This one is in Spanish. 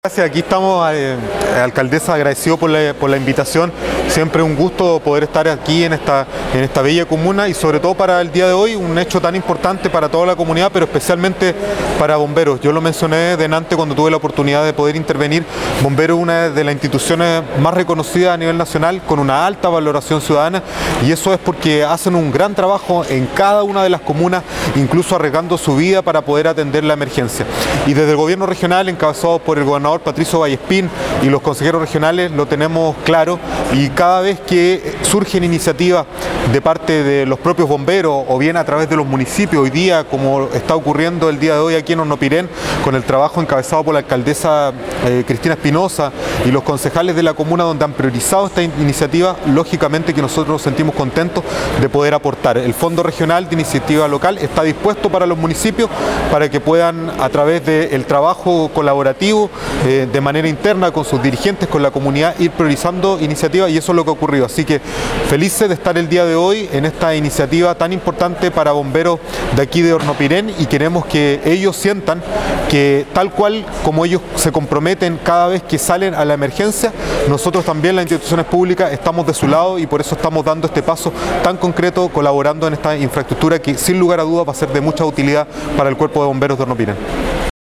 Gracias, aquí estamos, alcaldesa, agradecido por la invitación. Siempre un gusto poder estar aquí en esta bella comuna y sobre todo para el día de hoy, un hecho tan importante para toda la comunidad, pero especialmente para Bomberos. Yo lo mencioné delante cuando tuve la oportunidad de poder intervenir. Bomberos es una de las instituciones más reconocidas a nivel nacional, con una alta valoración ciudadana, y eso es porque hacen un gran trabajo en cada una de las comunas, incluso arriesgando su vida para poder atender la emergencia. Y desde el gobierno regional, encabezado por el gobernador Patricio Vallespín y los consejeros regionales, lo tenemos claro, y cada vez que surgen iniciativas de parte de los propios bomberos o bien a través de los municipios, hoy día como está ocurriendo el día de hoy aquí en Hornopirén, con el trabajo encabezado por la alcaldesa Cristina Espinosa y los concejales de la comuna, donde han priorizado esta iniciativa, lógicamente que nosotros nos sentimos contentos de poder aportar. El Fondo Regional de Iniciativa Local está dispuesto para los municipios para que puedan, a través del trabajo colaborativo, de manera interna con sus dirigentes, con la comunidad, ir priorizando iniciativas, y eso es lo que ha ocurrido. Así que felices de estar el día de hoy en esta iniciativa tan importante para bomberos de aquí de Hornopirén, y queremos que ellos sientan que tal cual como ellos se comprometen cada vez que salen a la emergencia, nosotros también, las instituciones públicas, estamos de su lado, y por eso estamos dando este paso tan concreto, colaborando en esta infraestructura que sin lugar a dudas va a ser de mucha utilidad para el Cuerpo de Bomberos de Hornopirén.